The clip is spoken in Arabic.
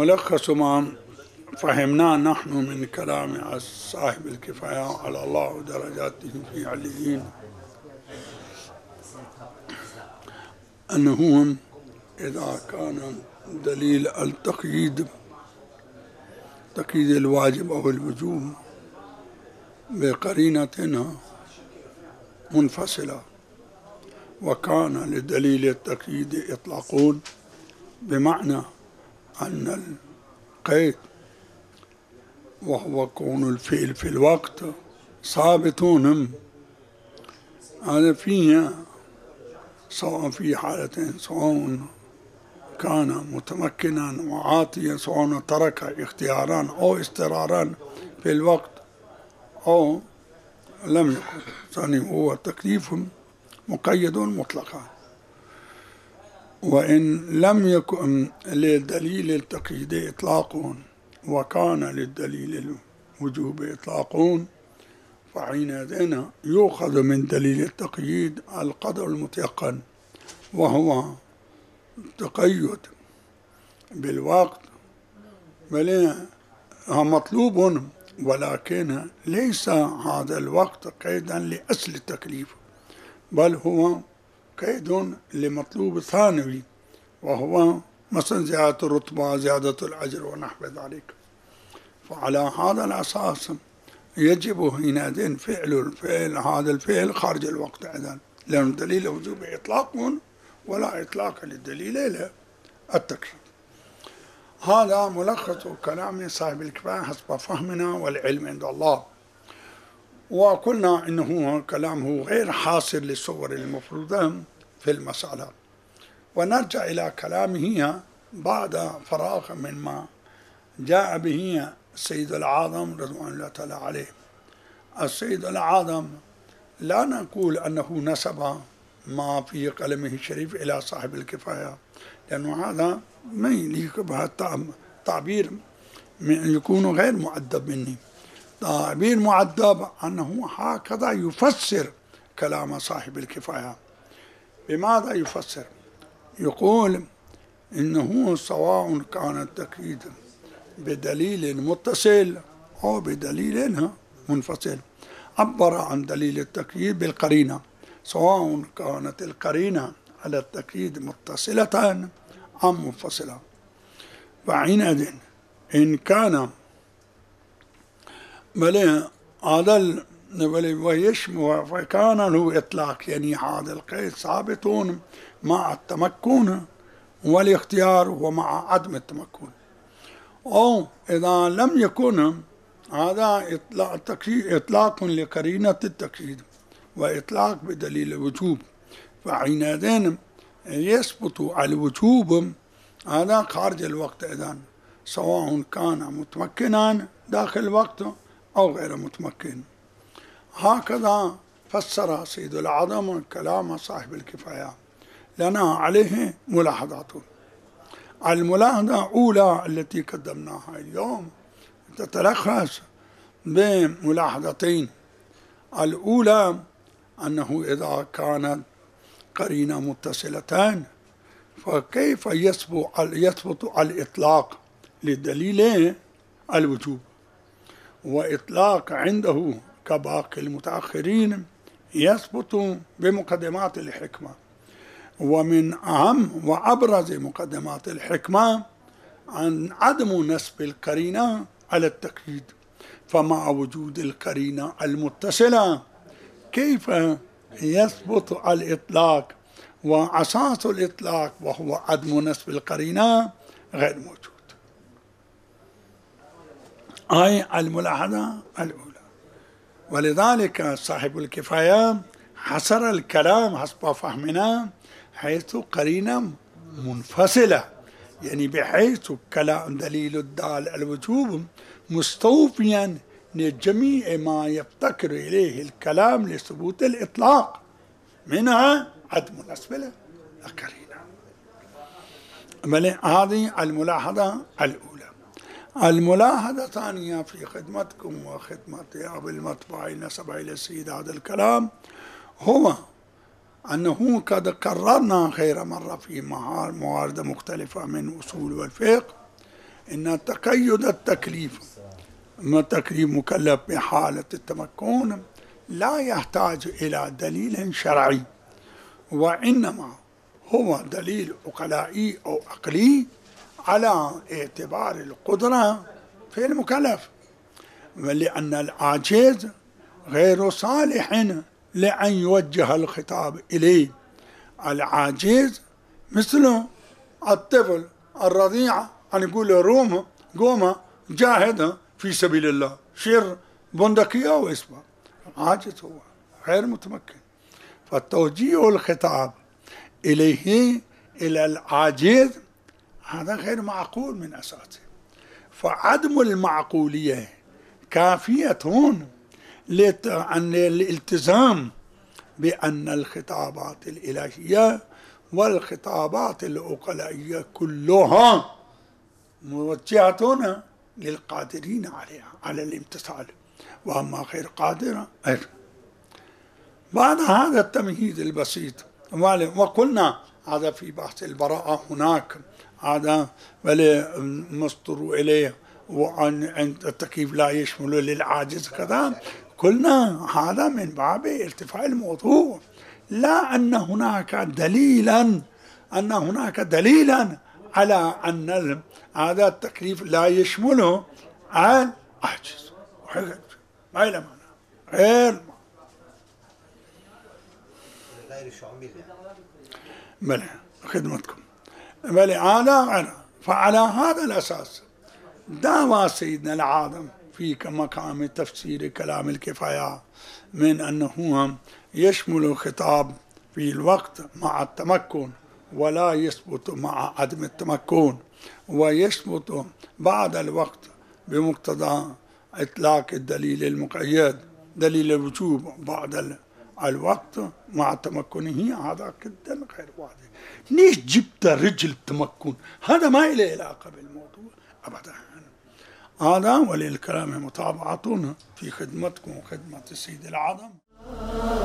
ملخص ما فهمناه نحن من كلام صاحب الكفاية على الله درجاته في عليين أنه إذا كان دليل التقييد تقييد الواجب أو الوجوب بقرينة منفصلة وكان لدليل التقييد إطلاقون بمعنى أن القيد وهو كون الفعل في الوقت ثابتون هذا فيها سواء في حالتين سواء كان متمكنا وعاطيا سواء ترك اختيارا أو اضطرارا في الوقت أو لم يكن ثاني هو تكليف مقيد مطلقا وإن لم يكن للدليل التقييد إطلاق وكان للدليل الوجوب إطلاق فحينئذ يؤخذ من دليل التقييد القدر المتيقن وهو تقيد بالوقت بل مطلوب ولكن ليس هذا الوقت قيدا لأصل التكليف بل هو قيد لمطلوب ثانوي وهو مثلا زيادة الرتبة زيادة الأجر ونحو ذلك فعلى هذا الأساس يجب حينئذ فعل هذا الفعل خارج الوقت أيضا لأن دليل الوجوب إطلاق ولا إطلاق للدليل التكليف. هذا ملخص كلام صاحب الكفاية حسب فهمنا والعلم عند الله وقلنا إنه كلامه غير حاصر للصور المفروضة في المسألة ونرجع إلى كلامه بعد فراغ مما جاء به السيد الأعظم رضوان الله تعالى عليه. السيد الأعظم لا نقول أنه نسب ما في قلمه الشريف إلى صاحب الكفاية لأنه هذا ما يليق بهذا التعبير يكون غير مؤدب مني. تعبير مؤدب أنه هكذا يفسر كلام صاحب الكفاية. بماذا يفسر؟ يقول إنه سواء كان التقييد بدليل متصل أو بدليل منفصل. عبر عن دليل التقييد بالقرينة سواء كانت القرينة على التقييد متصلة أم منفصلة. فحينئذ إن كان بل هذا ويشمل فكان له إطلاق يعني هذا القيد ثابتون مع التمكن والاختيار ومع عدم التمكن أو إذا لم يكن هذا إطلاق لقرينة التقييد وإطلاق بدليل الوجوب فحينئذ يثبت الوجوب هذا خارج الوقت إذن سواء كان متمكنا داخل الوقت أو غير متمكن. هكذا فسر سيد الأعظم كلام صاحب الكفاية. لنا عليه ملاحظات. الملاحظة الأولى التي قدمناها اليوم تتلخص بملاحظتين. الأولى أنه إذا كانت قرينة متصلتان فكيف يثبت الإطلاق للدليل الوجوب وإطلاق عنده كباقي المتأخرين يثبت بمقدمات الحكمة ومن أهم وأبرز مقدمات الحكمة عن عدم نسب القرينة على التقييد فمع وجود القرينة المتصلة كيف يثبت الإطلاق وأساس الإطلاق وهو عدم نسب القرينة غير موجود. هاي الملاحظة الأولى. ولذلك صاحب الكفاية حصر الكلام حسب فهمنا حيث قرينة منفصلة يعني بحيث كلام دليل الدال الوجوب مستوفيا لجميع ما يفتقر إليه الكلام لثبوت الإطلاق منها عدم نسب القرينة. هذه الملاحظة الأولى. الملاحظة الثانية في خدمتكم وخدمة أبي المطبع نسب إلى السيد هذا الكلام هو أنه قد قررنا خير مرة في موارد مختلفة من أصول والفقه إن تقيد التكليف التكليف مكلف بحالة التمكن لا يحتاج إلى دليل شرعي، وإنما هو دليل عقلائي أو عقلي على اعتبار القدرة في المكلف، لأن العاجز غير صالح لأن يوجه الخطاب إليه. العاجز مثل الطفل الرضيع أن يقول روم قوم جاهد في سبيل الله، شير بندقية وإسباب، عاجز هو غير متمكن، فتوجيه الخطاب إليه إلى العاجز هذا غير معقول من أساسه. فعدم المعقولية كافية عن الالتزام بأن الخطابات الإلهية والخطابات العقلائية كلها موجهة للقادرين عليها على الامتثال، وأما غير قادرة غير. بعد هذا التمهيد البسيط وقلنا هذا في بحث البراءة هناك هذا مصدر إليه، وأن التكييف لا يشمل للعاجز كذا، قلنا هذا من باب ارتفاع الموضوع، لا أن هناك دليلا على أن هذا التكليف لا يشمله العاجز، ما إلى معنى غير شامل. بلى خدمتكم بلى هذا. فعلى هذا الأساس دعوى سيدنا العاظم في مقام تفسير كلام الكفاية من أنه يشمل الخطاب في الوقت مع التمكن ولا يثبت مع عدم التمكن، ويثبت بعد الوقت بمقتضى إطلاق الدليل المقيد دليل الوجوب بعد الوقت مع تمكنه. هذا جدا غير واضح. ليش جبت رجل تمكن؟ هذا ما له علاقة بالموضوع أبدا. هذا وللكلام متابعتنا في خدمتكم وخدمة السيد العظم.